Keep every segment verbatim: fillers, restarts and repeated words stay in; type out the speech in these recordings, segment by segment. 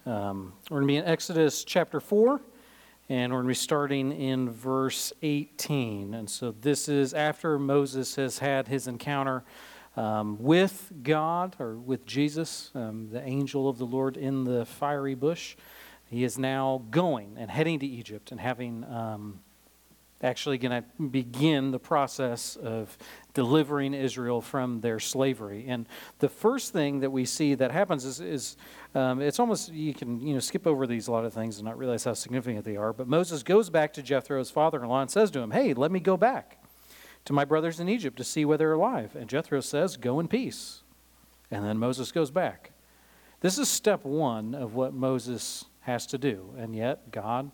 Um, we're going to be in Exodus chapter four, and we're going to be starting in verse eighteen. And so this is after Moses has had his encounter um, with God, or with Jesus, um, the angel of the Lord in the fiery bush. He is now going and heading to Egypt and having um, actually going to begin the process of delivering Israel from their slavery. And the first thing that we see that happens is, is um, it's almost, you can you know skip over these a lot of things and not realize how significant they are. But Moses goes back to Jethro, his father-in-law, and says to him, hey, let me go back to my brothers in Egypt to see whether they're alive. And Jethro says, go in peace. And then Moses goes back. This is step one of what Moses has to do. And yet God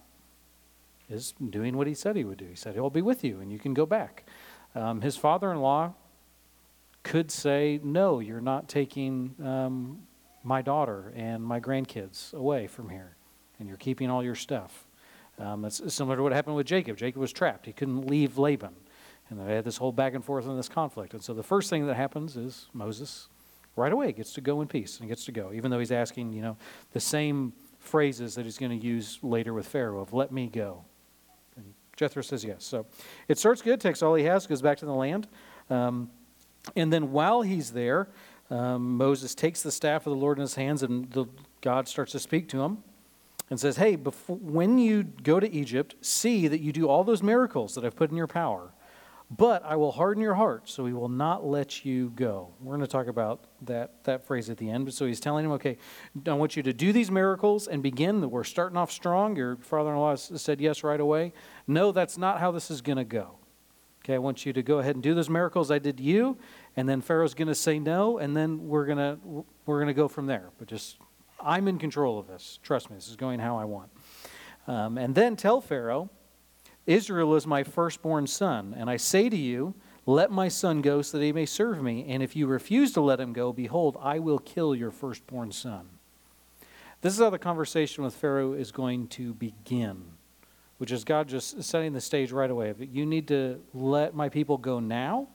is doing what he said he would do. He said, he'll be with you and you can go back. Um, his father-in-law could say, no, you're not taking um, my daughter and my grandkids away from here, and you're keeping all your stuff. Um, it's similar to what happened with Jacob. Jacob was trapped. He couldn't leave Laban. And they had this whole back and forth in this conflict. And so the first thing that happens is Moses right away gets to go in peace and gets to go, even though he's asking, you know, the same phrases that he's going to use later with Pharaoh of let me go. And Jethro says yes. So it starts good, takes all he has, goes back to the land. Um, and then while he's there, um, Moses takes the staff of the Lord in his hands, and the, God starts to speak to him and says, hey, before, when you go to Egypt, see that you do all those miracles that I've put in your power. But I will harden your heart, so he will not let you go. We're going to talk about that, that phrase at the end. But so he's telling him, okay, I want you to do these miracles and begin. We're starting off strong. Your father-in-law said yes right away. No, that's not how this is going to go. Okay, I want you to go ahead and do those miracles I did to you, and then Pharaoh's going to say no, and then we're going to we're going to go from there. But just, I'm in control of this. Trust me, this is going how I want. Um, and then tell Pharaoh, Israel is my firstborn son, and I say to you, let my son go so that he may serve me. And if you refuse to let him go, behold, I will kill your firstborn son. This is how the conversation with Pharaoh is going to begin, which is God just setting the stage right away. You need to let my people go now,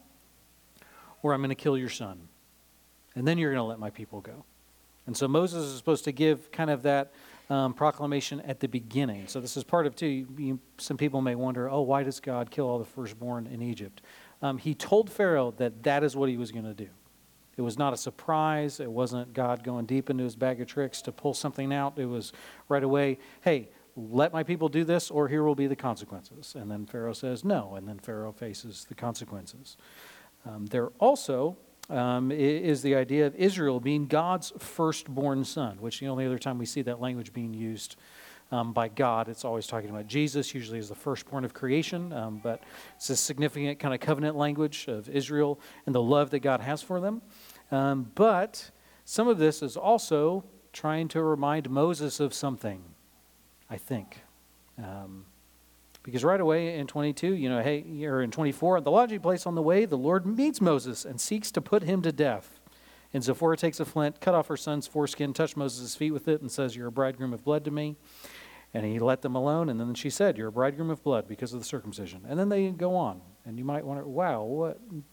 or I'm going to kill your son. And then you're going to let my people go. And so Moses is supposed to give kind of that Um, proclamation at the beginning. So this is part of, too, you, you, some people may wonder, oh, why does God kill all the firstborn in Egypt? Um, he told Pharaoh that that is what he was going to do. It was not a surprise. It wasn't God going deep into his bag of tricks to pull something out. It was right away, hey, let my people do this or here will be the consequences. And then Pharaoh says no, and then Pharaoh faces the consequences. Um, there also Um, is the idea of Israel being God's firstborn son, which the only other time we see that language being used um, by God, it's always talking about Jesus, usually as the firstborn of creation, um, but it's a significant kind of covenant language of Israel and the love that God has for them. Um, but some of this is also trying to remind Moses of something, I think. Um, Because right away in twenty-two, you know, hey, or in twenty-four, the lodging place on the way, the Lord meets Moses and seeks to put him to death. And Zipporah takes a flint, cut off her son's foreskin, touched Moses' feet with it, and says, you're a bridegroom of blood to me. And he let them alone. And then she said, you're a bridegroom of blood because of the circumcision. And then they go on. And you might wonder, wow, what,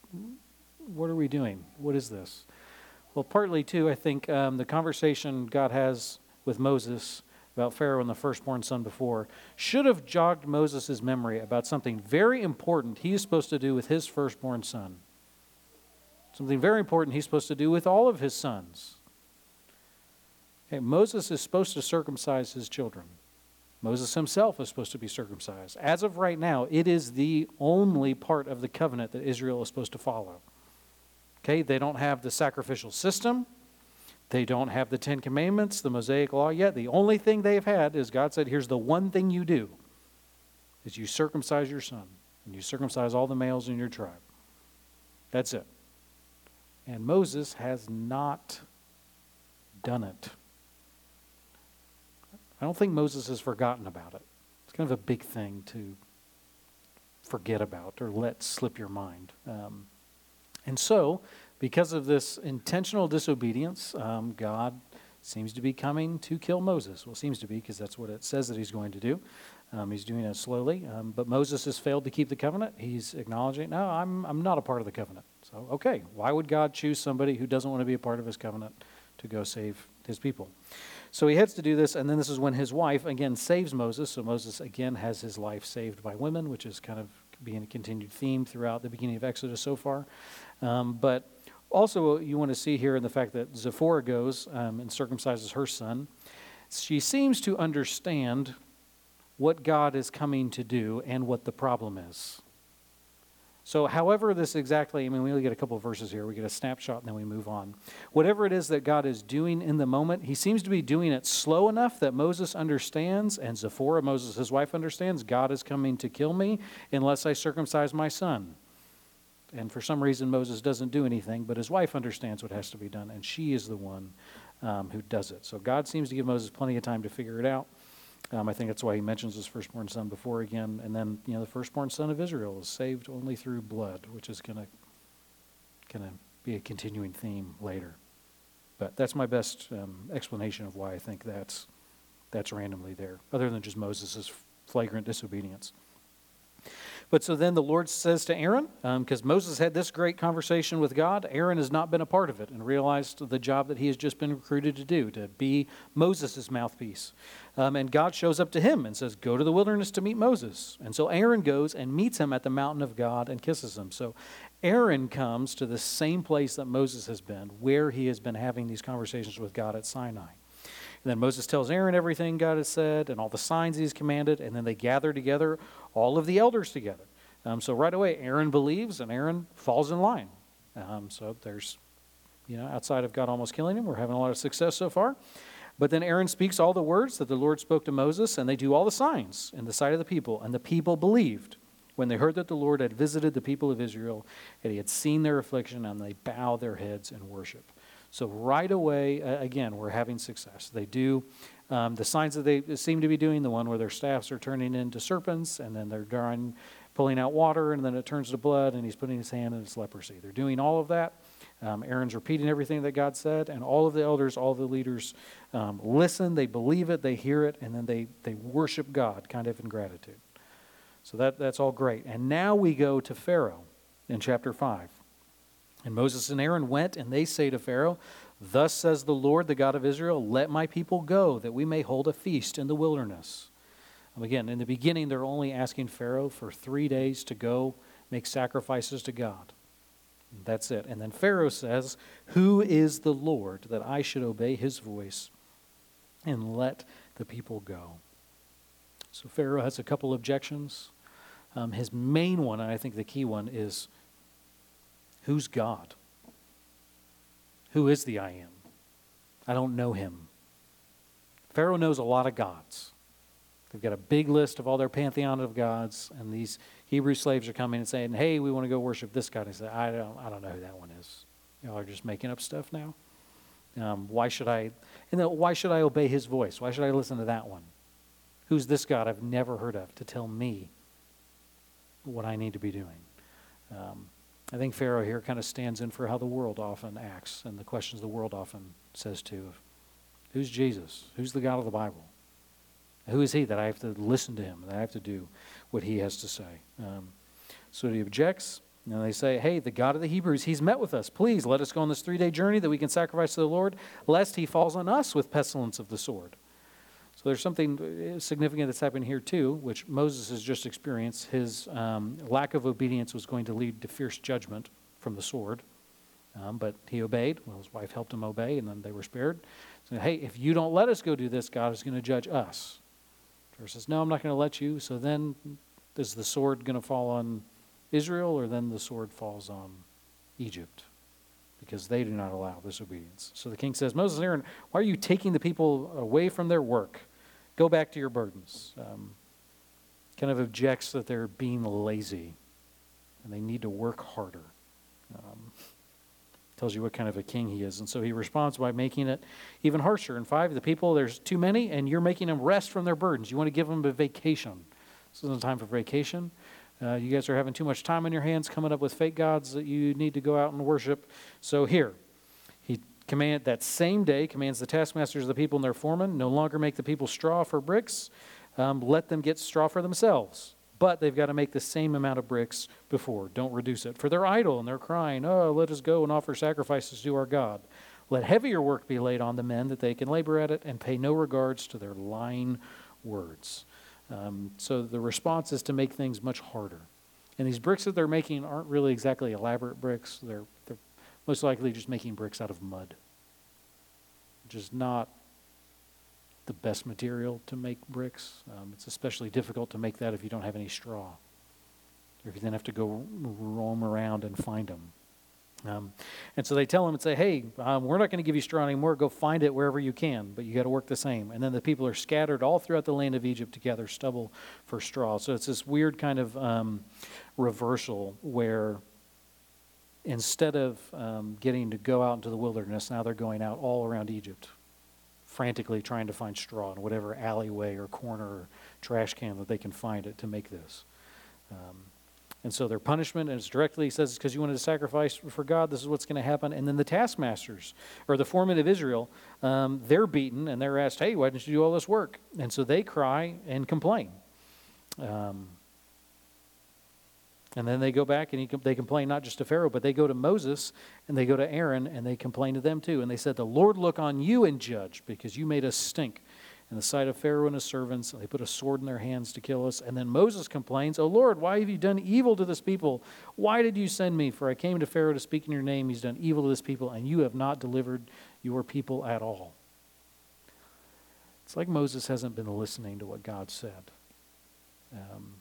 what are we doing? What is this? Well, partly, too, I think um, the conversation God has with Moses about Pharaoh and the firstborn son before, should have jogged Moses' memory about something very important he is supposed to do with his firstborn son. Something very important he's supposed to do with all of his sons. Okay, Moses is supposed to circumcise his children. Moses himself is supposed to be circumcised. As of right now, it is the only part of the covenant that Israel is supposed to follow. Okay, they don't have the sacrificial system. They don't have the Ten Commandments, the Mosaic Law yet. The only thing they've had is God said, here's the one thing you do, is you circumcise your son, and you circumcise all the males in your tribe. That's it. And Moses has not done it. I don't think Moses has forgotten about it. It's kind of a big thing to forget about or let slip your mind. Um, and so, because of this intentional disobedience, um, God seems to be coming to kill Moses. Well, seems to be, because that's what it says that he's going to do. Um, he's doing it slowly. Um, but Moses has failed to keep the covenant. He's acknowledging, no, I'm, I'm not a part of the covenant. So, okay, why would God choose somebody who doesn't want to be a part of his covenant to go save his people. So he heads to do this, and then this is when his wife, again, saves Moses. So Moses, again, has his life saved by women, which is kind of being a continued theme throughout the beginning of Exodus so far. Um, but also you want to see here in the fact that Zipporah goes um, and circumcises her son. She seems to understand what God is coming to do and what the problem is. So however this exactly, I mean, we only get a couple of verses here. We get a snapshot and then we move on. Whatever it is that God is doing in the moment, he seems to be doing it slow enough that Moses understands, and Zipporah, Moses, his wife, understands, God is coming to kill me unless I circumcise my son. And for some reason, Moses doesn't do anything, but his wife understands what has to be done, and she is the one um, who does it. So God seems to give Moses plenty of time to figure it out. Um, I think that's why he mentions his firstborn son before again. And then, you know, the firstborn son of Israel is saved only through blood, which is going to going to be a continuing theme later. But that's my best um, explanation of why I think that's that's randomly there, other than just Moses' flagrant disobedience. But so then the Lord says to Aaron, because um, Moses had this great conversation with God, Aaron has not been a part of it and realized the job that he has just been recruited to do, to be Moses' mouthpiece. Um, and God shows up to him and says, go to the wilderness to meet Moses. And so Aaron goes and meets him at the mountain of God and kisses him. So Aaron comes to the same place that Moses has been, where he has been having these conversations with God at Sinai. And then Moses tells Aaron everything God has said and all the signs he's commanded, and then they gather together, all of the elders together. Um, so right away, Aaron believes, and Aaron falls in line. Um, so there's, you know, outside of God almost killing him, we're having a lot of success so far. But then Aaron speaks all the words that the Lord spoke to Moses, and they do all the signs in the sight of the people. And the people believed when they heard that the Lord had visited the people of Israel, and he had seen their affliction, and they bow their heads in worship. So right away, uh, again, we're having success. They do um, the signs that they seem to be doing, the one where their staffs are turning into serpents, and then they're drawing, pulling out water, and then it turns to blood, and he's putting his hand in his leprosy. They're doing all of that. Um, Aaron's repeating everything that God said, and all of the elders, all the leaders um, listen, they believe it, they hear it, and then they, they worship God, kind of in gratitude. So that, that's all great. And now we go to Pharaoh in chapter five. And Moses and Aaron went, and they say to Pharaoh, thus says the Lord, the God of Israel, let my people go, that we may hold a feast in the wilderness. And again, in the beginning, they're only asking Pharaoh for three days to go make sacrifices to God. And that's it. And then Pharaoh says, who is the Lord that I should obey his voice and let the people go? So Pharaoh has a couple objections. Um, his main one, and I think the key one, is who's God? Who is the I am? I don't know him. Pharaoh knows a lot of gods. They've got a big list of all their pantheon of gods, and these Hebrew slaves are coming and saying, hey, we want to go worship this God. And he said, I don't, I don't know who that one is. Y'all are just making up stuff now. Um, why should I, and then why should I obey his voice? Why should I listen to that one? Who's this God I've never heard of to tell me what I need to be doing? Um, I think Pharaoh here kind of stands in for how the world often acts and the questions the world often says to. Who's Jesus? Who's the God of the Bible? Who is he that I have to listen to him, that I have to do what he has to say? Um, so he objects, and they say, hey, the God of the Hebrews, he's met with us. Please let us go on this three-day journey that we can sacrifice to the Lord, lest he falls on us with pestilence of the sword. So there's something significant that's happening here too, which Moses has just experienced. His um, lack of obedience was going to lead to fierce judgment from the sword, um, but he obeyed. Well, his wife helped him obey, and then they were spared. So, hey, if you don't let us go do this, God is going to judge us. Pharaoh says, no, I'm not going to let you. So then is the sword going to fall on Israel, or then the sword falls on Egypt? Because they do not allow disobedience. So the king says, Moses and Aaron, why are you taking the people away from their work? Go back to your burdens. Um, kind of objects that they're being lazy and they need to work harder. Um, tells you what kind of a king he is. And so he responds by making it even harsher. In five, the people, there's too many, and you're making them rest from their burdens. You want to give them a vacation. This isn't a time for vacation. Uh, you guys are having too much time on your hands coming up with fake gods that you need to go out and worship. So here, he command that same day commands the taskmasters of the people and their foremen, no longer make the people straw for bricks. Um, let them get straw for themselves. But they've got to make the same amount of bricks before. Don't reduce it. For they're idle and they're crying, oh, let us go and offer sacrifices to our God. Let heavier work be laid on the men that they can labor at it, and pay no regards to their lying words. Um, so the response is to make things much harder. And these bricks that they're making aren't really exactly elaborate bricks. They're, they're most likely just making bricks out of mud, which is not the best material to make bricks. Um, it's especially difficult to make that if you don't have any straw, or if you then have to go roam around and find them. Um, and so they tell him and say, hey, um, we're not going to give you straw anymore. Go find it wherever you can, but you got to work the same. And then the people are scattered all throughout the land of Egypt to gather stubble for straw. So it's this weird kind of um, reversal where instead of um, getting to go out into the wilderness, now they're going out all around Egypt, frantically trying to find straw in whatever alleyway or corner or trash can that they can find it to make this. Um, And so their punishment, and it's directly, he says, it's because you wanted to sacrifice for God, this is what's going to happen. And then the taskmasters, or the foremen of Israel, um, they're beaten, and they're asked, hey, why didn't you do all this work? And so they cry and complain. Um, and then they go back, and he, they complain not just to Pharaoh, but they go to Moses, and they go to Aaron, and they complain to them too. And they said, the Lord look on you and judge, because you made us stink in the sight of Pharaoh and his servants. They put a sword in their hands to kill us. And then Moses complains, oh Lord, why have you done evil to this people? Why did you send me? For I came to Pharaoh to speak in your name. He's done evil to this people, and you have not delivered your people at all. It's like Moses hasn't been listening to what God said. Um,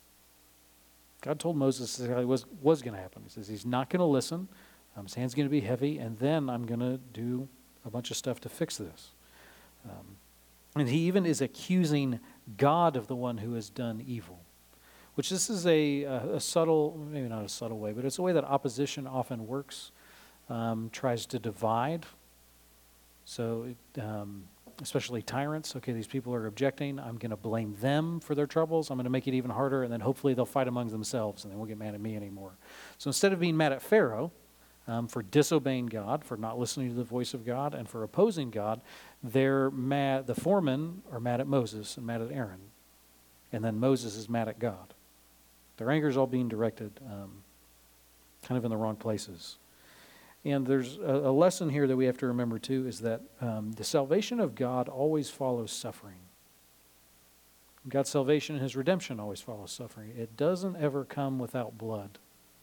God told Moses exactly what was, was going to happen. He says he's not going to listen. Um, his hand's going to be heavy, and then I'm going to do a bunch of stuff to fix this. Um, And he even is accusing God of the one who has done evil, which this is a, a, a subtle, maybe not a subtle way, but it's a way that opposition often works, um, tries to divide. So, um, especially tyrants, okay, these people are objecting. I'm going to blame them for their troubles. I'm going to make it even harder, and then hopefully they'll fight among themselves, and they won't get mad at me anymore. So instead of being mad at Pharaoh, Um, for disobeying God, for not listening to the voice of God, and for opposing God, they're mad. The foremen are mad at Moses and mad at Aaron, and then Moses is mad at God. Their anger is all being directed um, kind of in the wrong places. And there's a, a lesson here that we have to remember too, is that um, the salvation of God always follows suffering. God's salvation and his redemption always follows suffering. It doesn't ever come without blood.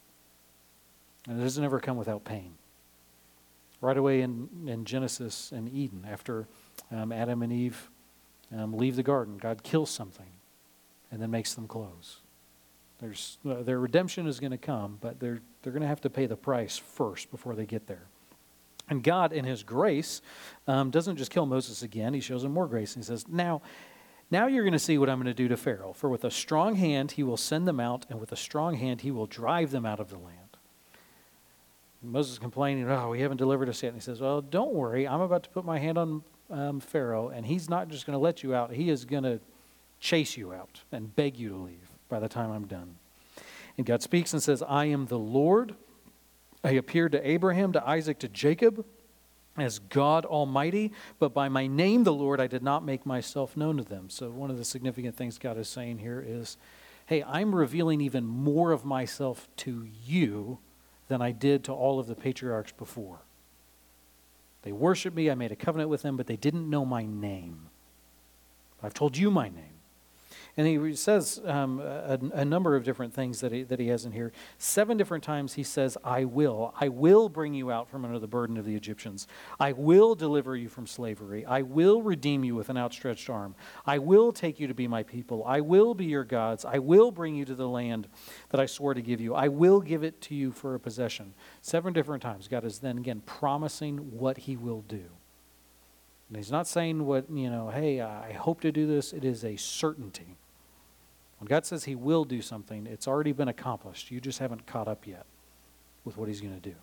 And it doesn't ever come without pain. Right away in, in Genesis and Eden, after um, Adam and Eve um, leave the garden, God kills something and then makes them close. There's, uh, their redemption is going to come, but they're, they're going to have to pay the price first before they get there. And God, in his grace, um, doesn't just kill Moses again. He shows him more grace. And he says, now, now you're going to see what I'm going to do to Pharaoh. For with a strong hand he will send them out, and with a strong hand he will drive them out of the land. Moses is complaining, oh, we haven't delivered us yet. And he says, well, don't worry. I'm about to put my hand on um, Pharaoh, and he's not just going to let you out. He is going to chase you out and beg you to leave by the time I'm done. And God speaks and says, I am the Lord. I appeared to Abraham, to Isaac, to Jacob as God Almighty, but by my name, the Lord, I did not make myself known to them. So one of the significant things God is saying here is, hey, I'm revealing even more of myself to you than I did to all of the patriarchs before. They worshiped me, I made a covenant with them, but they didn't know my name. I've told you my name. And he says um, a, a number of different things that he, that he has in here. Seven different times he says, I will. I will bring you out from under the burden of the Egyptians. I will deliver you from slavery. I will redeem you with an outstretched arm. I will take you to be my people. I will be your gods. I will bring you to the land that I swore to give you. I will give it to you for a possession. Seven different times God is then again promising what he will do. And he's not saying what, you know, hey, I hope to do this. It is a certainty. When God says he will do something, it's already been accomplished. You just haven't caught up yet with what he's going to do.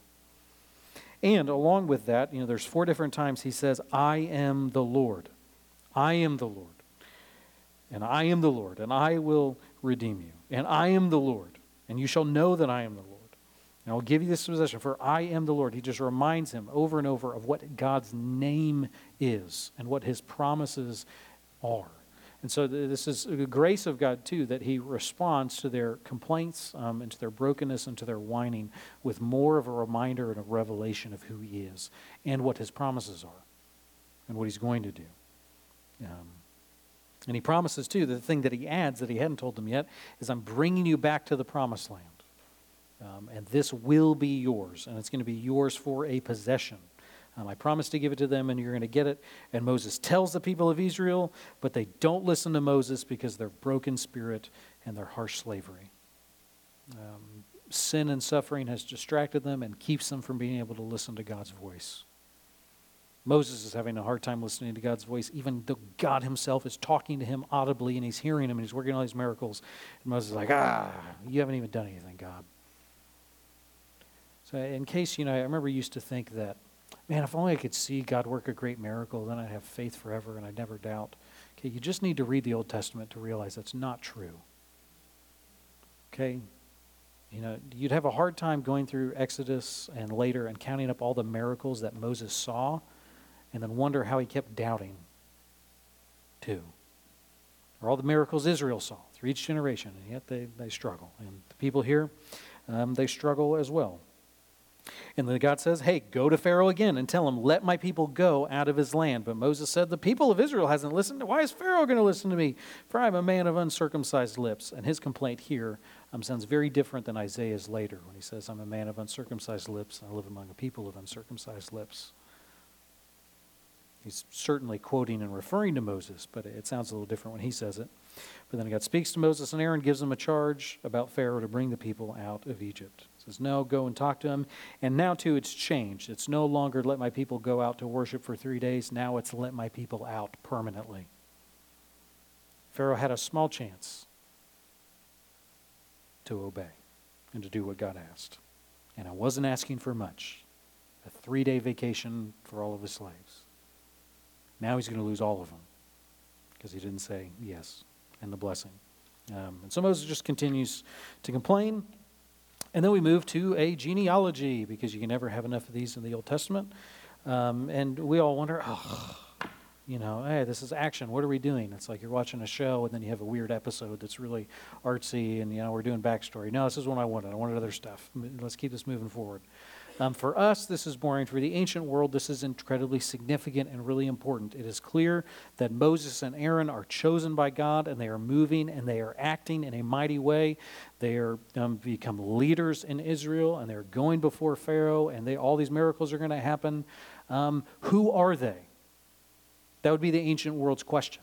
And along with that, you know, there's four different times he says, I am the Lord. I am the Lord. And I am the Lord, and I will redeem you. And I am the Lord, and you shall know that I am the Lord. And I'll give you this possession, for I am the Lord. He just reminds him over and over of what God's name is and what his promises are. And so th- this is the grace of God, too, that he responds to their complaints um, and to their brokenness and to their whining with more of a reminder and a revelation of who he is and what his promises are and what he's going to do. Um, and he promises, too, the thing that he adds that he hadn't told them yet is, I'm bringing you back to the promised land. Um, and this will be yours, and it's going to be yours for a possession. Um, I promise to give it to them, and you're going to get it. And Moses tells the people of Israel, but they don't listen to Moses because they're broken spirit and their harsh slavery. Um, sin and suffering has distracted them and keeps them from being able to listen to God's voice. Moses is having a hard time listening to God's voice, even though God himself is talking to him audibly, and he's hearing him, and he's working all these miracles. And Moses is like, ah, you haven't even done anything, God. So in case, you know, I remember used to think that, man, if only I could see God work a great miracle, then I'd have faith forever and I'd never doubt. Okay, you just need to read the Old Testament to realize that's not true. Okay? You know, you'd have a hard time going through Exodus and later and counting up all the miracles that Moses saw and then wonder how he kept doubting too. Or all the miracles Israel saw through each generation, and yet they, they struggle. And the people here, um, they struggle as well. And then God says, hey, go to Pharaoh again and tell him, let my people go out of his land. But Moses said, the people of Israel hasn't listened. Why is Pharaoh going to listen to me? For I'm a man of uncircumcised lips. And his complaint here um, sounds very different than Isaiah's later when he says, I'm a man of uncircumcised lips. And I live among a people of uncircumcised lips. He's certainly quoting and referring to Moses, but it sounds a little different when he says it. But then God speaks to Moses and Aaron, gives them a charge about Pharaoh to bring the people out of Egypt. He says, no, go and talk to him. And now, too, it's changed. It's no longer let my people go out to worship for three days. Now it's let my people out permanently. Pharaoh had a small chance to obey and to do what God asked. And I wasn't asking for much. A three-day vacation for all of his slaves. Now he's going to lose all of them because he didn't say yes and the blessing. Um, and so Moses just continues to complain. And then we move to a genealogy because you can never have enough of these in the Old Testament. Um, and we all wonder, oh, you know, hey, this is action. What are we doing? It's like you're watching a show and then you have a weird episode that's really artsy and, you know, we're doing backstory. No, this is what I wanted. I wanted other stuff. Let's keep this moving forward. Um, for us, this is boring. For the ancient world, this is incredibly significant and really important. It is clear that Moses and Aaron are chosen by God, and they are moving and they are acting in a mighty way. They are um, become leaders in Israel, and they're going before Pharaoh, and they, all these miracles are going to happen. Um, who are they? That would be the ancient world's question.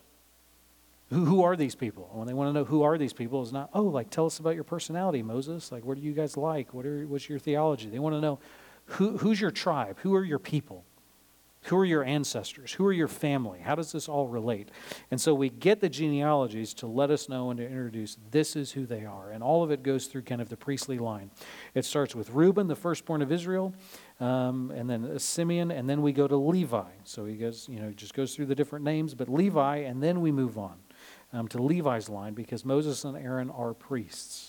Who, who are these people? When they want to know who are these people, it's not, oh, like, tell us about your personality, Moses. Like, what do you guys like? What are, what's your theology? They want to know, Who, who's your tribe? Who are your people? Who are your ancestors? Who are your family? How does this all relate? And so we get the genealogies to let us know and to introduce this is who they are. And all of it goes through kind of the priestly line. It starts with Reuben, the firstborn of Israel, um, and then Simeon, and then we go to Levi. So he goes, you know, just goes through the different names, but Levi, and then we move on um, to Levi's line because Moses and Aaron are priests.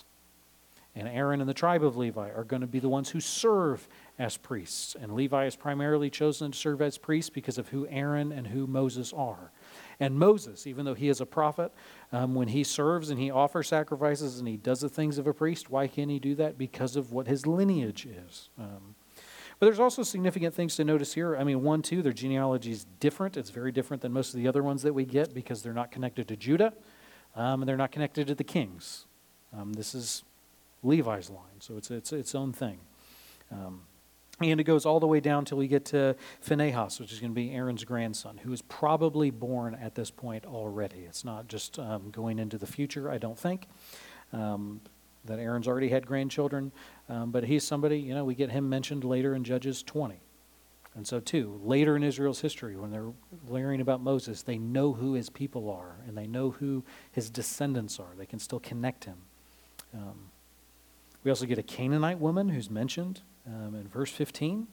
And Aaron and the tribe of Levi are going to be the ones who serve as priests. And Levi is primarily chosen to serve as priests because of who Aaron and who Moses are. And Moses, even though he is a prophet, um, when he serves and he offers sacrifices and he does the things of a priest, why can he do that? Because of what his lineage is. Um, but there's also significant things to notice here. I mean, one, two, their genealogy is different. It's very different than most of the other ones that we get because they're not connected to Judah um, and they're not connected to the kings. Um, this is Levi's line, so it's it's its own thing. Um, and it goes all the way down till we get to Phinehas, which is going to be Aaron's grandson, who is probably born at this point already. It's not just um, going into the future, I don't think, um, that Aaron's already had grandchildren, um, but he's somebody, you know, we get him mentioned later in Judges twenty. And so, too, later in Israel's history, when they're learning about Moses, they know who his people are, and they know who his descendants are. They can still connect him. Um, We also get a Canaanite woman who's mentioned um, in verse fifteen.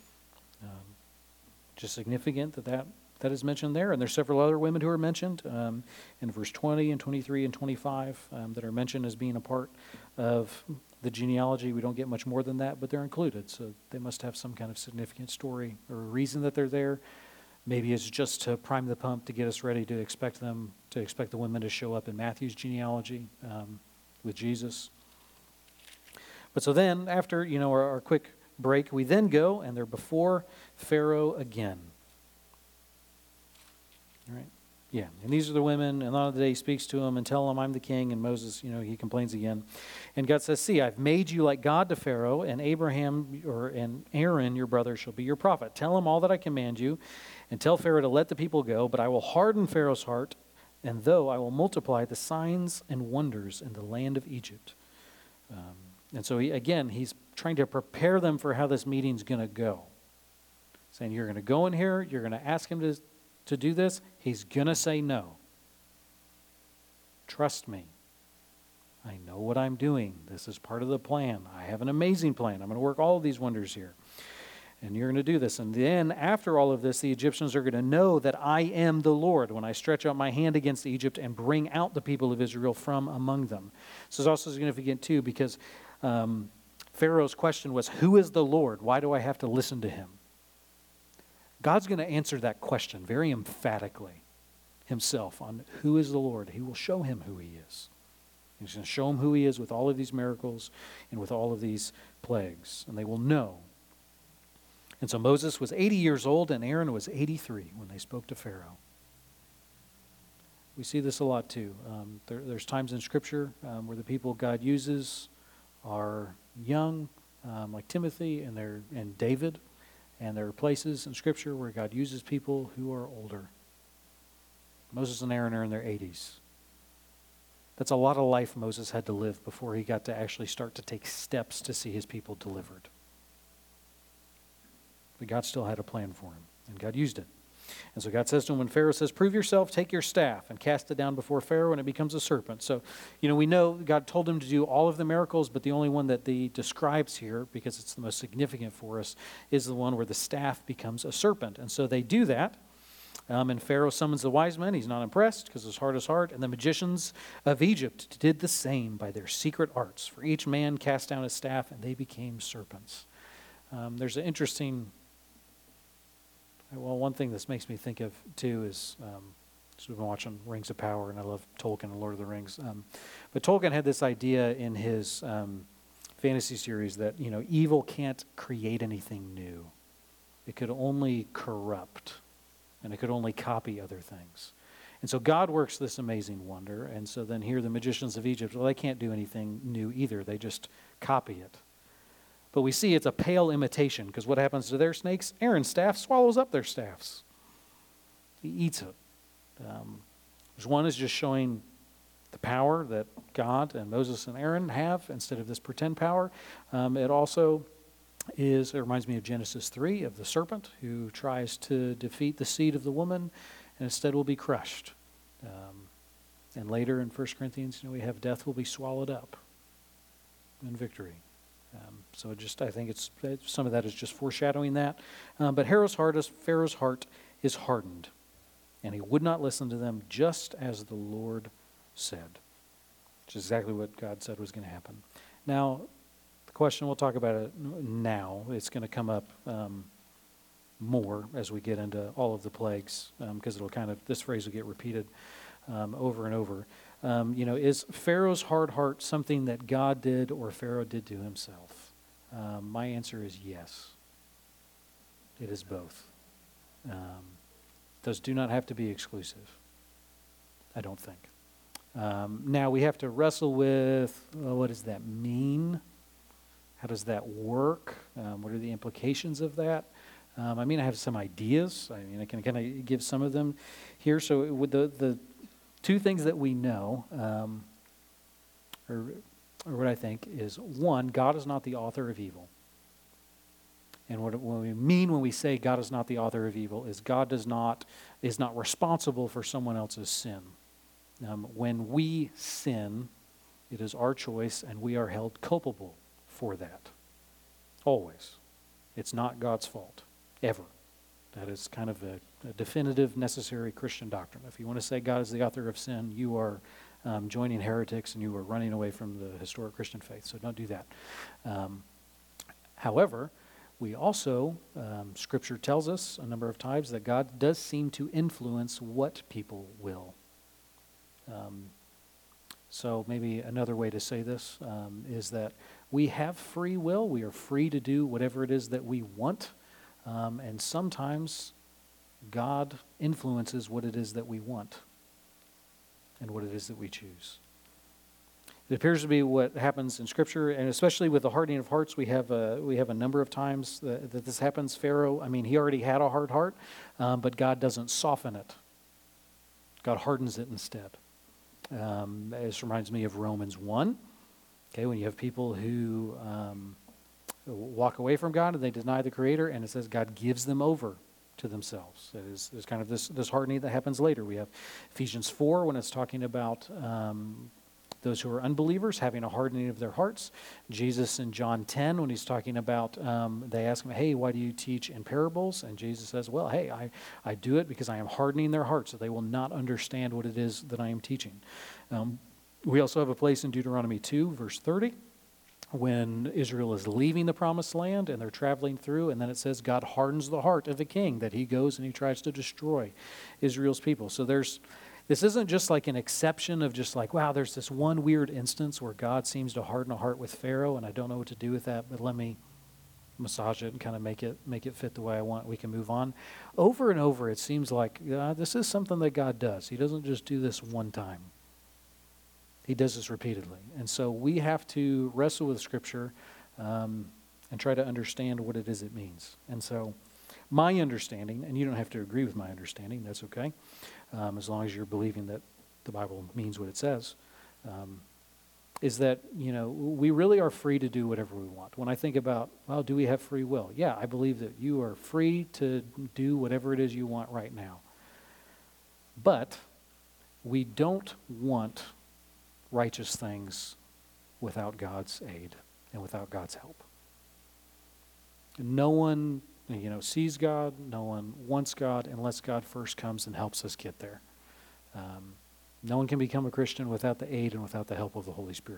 Um, just significant that, that that is mentioned there. And there's several other women who are mentioned um, in verse twenty and twenty-three and twenty-five um, that are mentioned as being a part of the genealogy. We don't get much more than that, but they're included. So they must have some kind of significant story or a reason that they're there. Maybe it's just to prime the pump to get us ready to expect them, to expect the women to show up in Matthew's genealogy um, with Jesus. But so then, after, you know, our, our quick break, we then go, and they're before Pharaoh again. All right? Yeah, and these are the women, and on the day he speaks to them and tell them, I'm the king, and Moses, you know, he complains again. And God says, see, I've made you like God to Pharaoh, and Abraham or and Aaron, your brother, shall be your prophet. Tell him all that I command you, and tell Pharaoh to let the people go, but I will harden Pharaoh's heart, and though I will multiply the signs and wonders in the land of Egypt. Um, and so, he, again, he's trying to prepare them for how this meeting's going to go. Saying, you're going to go in here, you're going to ask him to to do this, he's going to say no. Trust me. I know what I'm doing. This is part of the plan. I have an amazing plan. I'm going to work all of these wonders here. And you're going to do this. And then after all of this, the Egyptians are going to know that I am the Lord when I stretch out my hand against Egypt and bring out the people of Israel from among them. This is also significant too because um, Pharaoh's question was, who is the Lord? Why do I have to listen to him? God's going to answer that question very emphatically himself on who is the Lord. He will show him who he is. He's going to show him who he is with all of these miracles and with all of these plagues, and they will know. And so Moses was eighty years old and Aaron was eighty-three when they spoke to Pharaoh. We see this a lot too. Um, there, there's times in Scripture um, where the people God uses are young, um, like Timothy and, their, and David. And there are places in Scripture where God uses people who are older. Moses and Aaron are in their eighties. That's a lot of life Moses had to live before he got to actually start to take steps to see his people delivered. But God still had a plan for him, and God used it. And so God says to him, when Pharaoh says, prove yourself, take your staff and cast it down before Pharaoh, and it becomes a serpent. So, you know, we know God told him to do all of the miracles, but the only one that he describes here, because it's the most significant for us, is the one where the staff becomes a serpent. And so they do that. Um, and Pharaoh summons the wise men. He's not impressed because his heart is hard. And the magicians of Egypt did the same by their secret arts. For each man cast down his staff, and they became serpents. Um, there's an interesting... Well, one thing this makes me think of, too, is um, so we've been watching Rings of Power, and I love Tolkien and Lord of the Rings. Um, but Tolkien had this idea in his um, fantasy series that, you know, evil can't create anything new. It could only corrupt, and it could only copy other things. And so God works this amazing wonder, and so then here the magicians of Egypt, well, they can't do anything new either. They just copy it. But we see it's a pale imitation, because what happens to their snakes? Aaron's staff swallows up their staffs. He eats it. Um, one is just showing the power that God and Moses and Aaron have instead of this pretend power. Um, it also is, it reminds me of Genesis three, of the serpent who tries to defeat the seed of the woman and instead will be crushed. Um, and later in First Corinthians, you know, we have death will be swallowed up in victory. Um, so it just, I think it's some of that is just foreshadowing that. Um, but Pharaoh's heart is Pharaoh's heart is hardened, and he would not listen to them, just as the Lord said, which is exactly what God said was going to happen. Now, the question, we'll talk about it now. It's going to come up um, more as we get into all of the plagues, because um, it'll kind of, this phrase will get repeated um, over and over. Um, you know, is Pharaoh's hard heart something that God did or Pharaoh did to himself? Um, my answer is yes. It is both. Um, those do not have to be exclusive, I don't think. Um, now, we have to wrestle with, well, what does that mean? How does that work? Um, what are the implications of that? Um, I mean, I have some ideas. I mean, I can kind of give some of them here. So with the, the two things that we know, um, or, or what I think is, one, God is not the author of evil. And what, what we mean when we say God is not the author of evil is God does not is not responsible for someone else's sin. Um, when we sin, it is our choice, and we are held culpable for that. Always. It's not God's fault, ever. That is kind of a, a definitive, necessary Christian doctrine. If you want to say God is the author of sin, you are um, joining heretics and you are running away from the historic Christian faith. So don't do that. Um, however, we also, um, Scripture tells us a number of times that God does seem to influence what people will. Um, so maybe another way to say this um, is that we have free will. We are free to do whatever it is that we want. Um, and sometimes God influences what it is that we want and what it is that we choose. It appears to be what happens in Scripture, and especially with the hardening of hearts, we have a, we have a number of times that, that this happens. Pharaoh, I mean, he already had a hard heart, um, but God doesn't soften it. God hardens it instead. Um, this reminds me of Romans one, okay, when you have people who um, walk away from God and they deny the Creator, and it says God gives them over to themselves. It is, there's kind of this, this hardening that happens later. We have Ephesians four when it's talking about um, those who are unbelievers having a hardening of their hearts. Jesus in John ten, when he's talking about, um, they ask him, hey, why do you teach in parables? And Jesus says, well, hey, I, I do it because I am hardening their hearts so they will not understand what it is that I am teaching. Um, we also have a place in Deuteronomy two, verse thirty, when Israel is leaving the promised land and they're traveling through, and then it says God hardens the heart of the king, that he goes and he tries to destroy Israel's people. So there's This isn't just like an exception of just like, wow, there's this one weird instance where God seems to harden a heart with Pharaoh, and I don't know what to do with that, but let me massage it and kind of make it make it fit the way I want. We can move on. Over and over, it seems like uh, this is something that God does. He doesn't just do this one time. He does this repeatedly. And so we have to wrestle with Scripture um, and try to understand what it is it means. And so my understanding, and you don't have to agree with my understanding, that's okay, um, as long as you're believing that the Bible means what it says, um, is that, you know, we really are free to do whatever we want. When I think about, well, do we have free will? Yeah, I believe that you are free to do whatever it is you want right now. But we don't want righteous things without God's aid and without God's help. No one, you know, sees God, no one wants God unless God first comes and helps us get there. Um, no one can become a Christian without the aid and without the help of the Holy Spirit.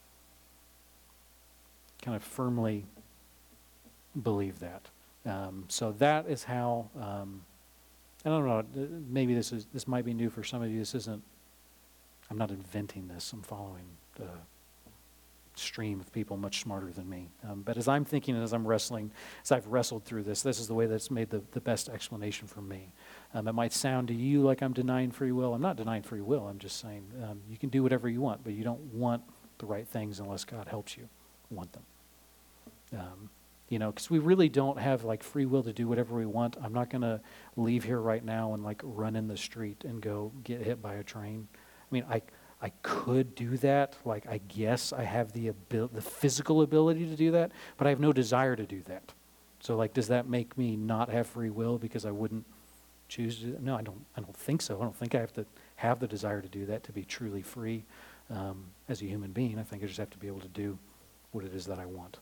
Kind of firmly believe that. Um, so that is how, um, I don't know, maybe this is this might be new for some of you. This isn't, I'm not inventing this. I'm following the stream of people much smarter than me. Um, but as I'm thinking and as I'm wrestling, as I've wrestled through this, this is the way that's made the, the best explanation for me. Um, it might sound to you like I'm denying free will. I'm not denying free will. I'm just saying um, you can do whatever you want, but you don't want the right things unless God helps you want them. Um, you know, because we really don't have like free will to do whatever we want. I'm not going to leave here right now and like run in the street and go get hit by a train. I mean, I I could do that. Like, I guess I have the abil- the physical ability to do that, but I have no desire to do that. So, like, does that make me not have free will because I wouldn't choose to do that? No, I don't. I don't think so. I don't think I have to have the desire to do that to be truly free um, as a human being. I think I just have to be able to do what it is that I want.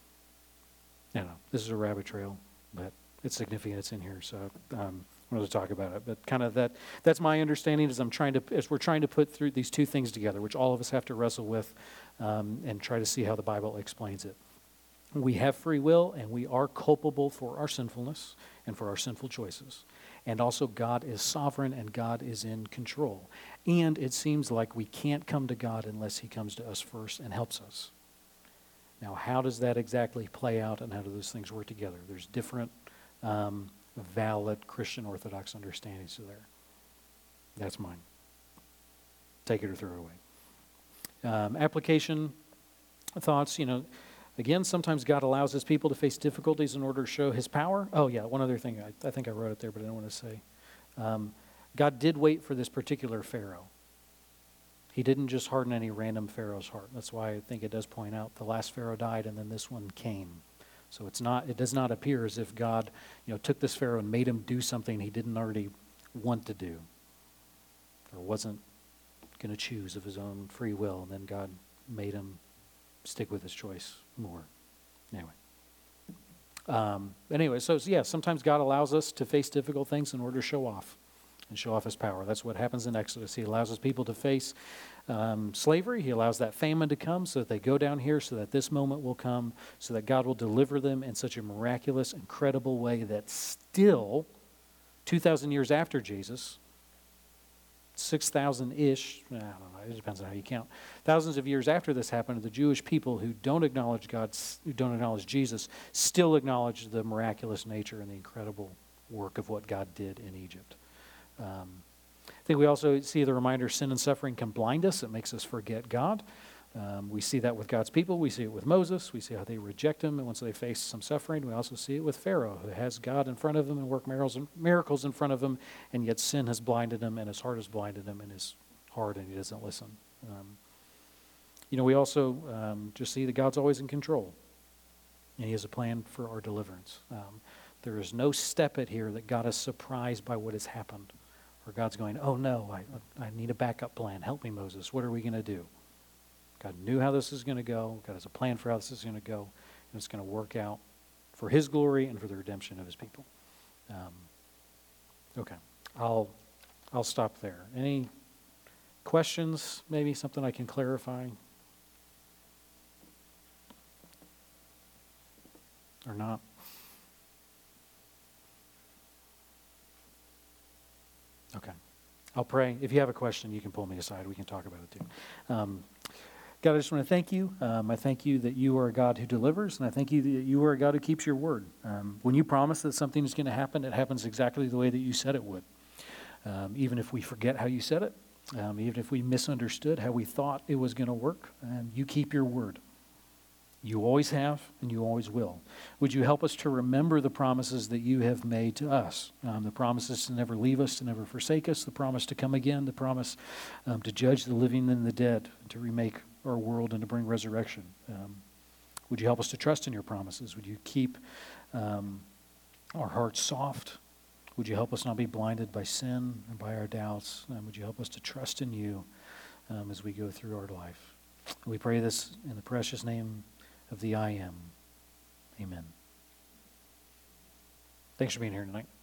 I don't know. This is a rabbit trail, but it's significant. It's in here, so. Um, to talk about it, but kind of that that's my understanding as I'm trying to as we're trying to put through these two things together, which all of us have to wrestle with um, and try to see how the Bible explains it. We have free will and we are culpable for our sinfulness and for our sinful choices. And also God is sovereign and God is in control. And it seems like we can't come to God unless he comes to us first and helps us. Now, how does that exactly play out and how do those things work together? There's different um, valid Christian Orthodox understandings of there. That's mine. Take it or throw it away. Um, application thoughts, you know, again, sometimes God allows his people to face difficulties in order to show his power. Oh, yeah, one other thing. I, I think I wrote it there, but I don't want to say. Um, God did wait for this particular Pharaoh. He didn't just harden any random Pharaoh's heart. That's why I think it does point out the last Pharaoh died and then this one came. So it's not. It does not appear as if God, you know, took this Pharaoh and made him do something he didn't already want to do, or wasn't going to choose of his own free will, and then God made him stick with his choice more. Anyway. Um, anyway, so yeah, sometimes God allows us to face difficult things in order to show off. and show off his power. That's what happens in Exodus. He allows his people to face um, slavery. He allows that famine to come so that they go down here, so that this moment will come, so that God will deliver them in such a miraculous, incredible way that still, two thousand years after Jesus, six thousand-ish, I don't know, it depends on how you count, thousands of years after this happened, the Jewish people who don't acknowledge God, who don't acknowledge Jesus, still acknowledge the miraculous nature and the incredible work of what God did in Egypt. Um, I think we also see the reminder sin and suffering can blind us. It makes us forget God. Um, we see that with God's people. We see it with Moses. We see how they reject him, and once they face some suffering, we also see it with Pharaoh, who has God in front of him and work miracles in front of him, and yet sin has blinded him, and his heart has blinded him, and his heart, and he doesn't listen. Um, you know, we also um, just see that God's always in control, and he has a plan for our deliverance. Um, there is no step at here that God is surprised by what has happened, or God's going, oh no, I, I need a backup plan. Help me, Moses. What are we going to do? God knew how this is going to go. God has a plan for how this is going to go. And it's going to work out for his glory and for the redemption of his people. Um, okay. I'll I'll stop there. Any questions? Maybe something I can clarify? Or not? Okay. I'll pray. If you have a question, you can pull me aside. We can talk about it too. Um, God, I just want to thank you. Um, I thank you that you are a God who delivers, and I thank you that you are a God who keeps your word. Um, when you promise that something is going to happen, it happens exactly the way that you said it would. Um, even if we forget how you said it, um, even if we misunderstood how we thought it was going to work, um, you keep your word. You always have, and you always will. Would you help us to remember the promises that you have made to us? Um, the promises to never leave us, to never forsake us, the promise to come again, the promise um, to judge the living and the dead, to remake our world and to bring resurrection. Um, would you help us to trust in your promises? Would you keep um, our hearts soft? Would you help us not be blinded by sin and by our doubts? Um, would you help us to trust in you um, as we go through our life? We pray this in the precious name of the I Am. Amen. Thanks for being here tonight.